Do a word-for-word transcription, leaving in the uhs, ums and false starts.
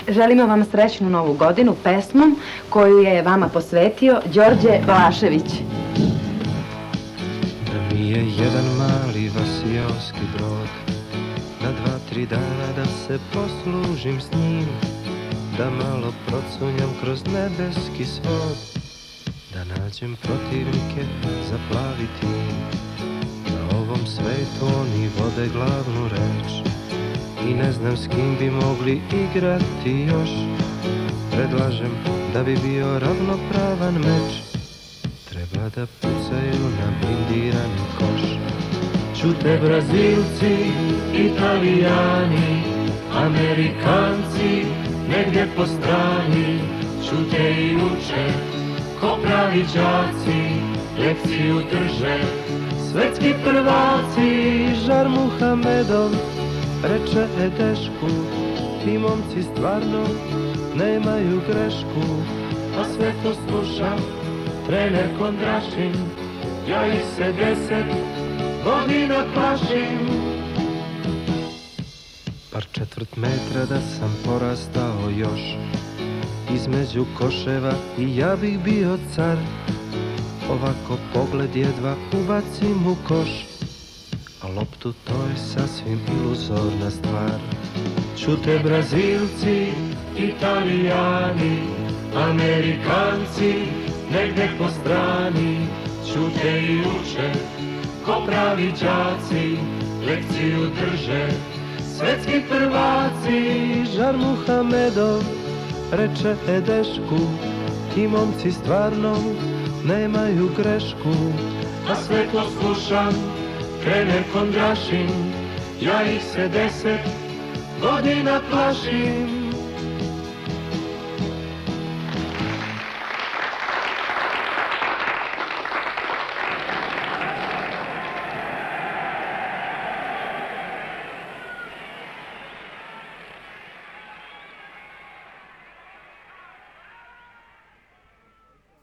Želimo vam srećnu novu godinu pesmom koju je vama posvetio Đorđe Blašević. Da mi je jedan mali vasijonski brod, na dva, tri dana da se poslužim s njim, da malo procunjam kroz nebeski svod, da nađem protivnike za plavi tim. Na ovom svetu oni vode glavnu reč i ne znam s kim bi mogli igrati još. Predlažem da bi bio ravnopravan meč, treba da pucaju na blindirani koš. Čute Brazilci, Italijani, Amerikanci negdje po strani, čute i uče ko pravi đaci, lekciju drže svetski prvaci. Žar Muhamedov reče Edešku, ti momci stvarno nemaju grešku, a sve to slušam trener Kondrašin, ja ih se deset godina plašim. Par četvrt metra da sam porastao još, između koševa i ja bih bio car. Ovako pogled jedva ubacim u koš, a loptu to je sasvim iluzorna stvar. Čute Brazilci, Italijani, Amerikanci negdje po strani, čute i uče ko pravi đaci, lekciju drže svetski prvaci. Žar Muhamedov reče Edešku, ti momci stvarno nemaju grešku, a sve to slušam trener Kondrašin, ja ih se deset godina plašim.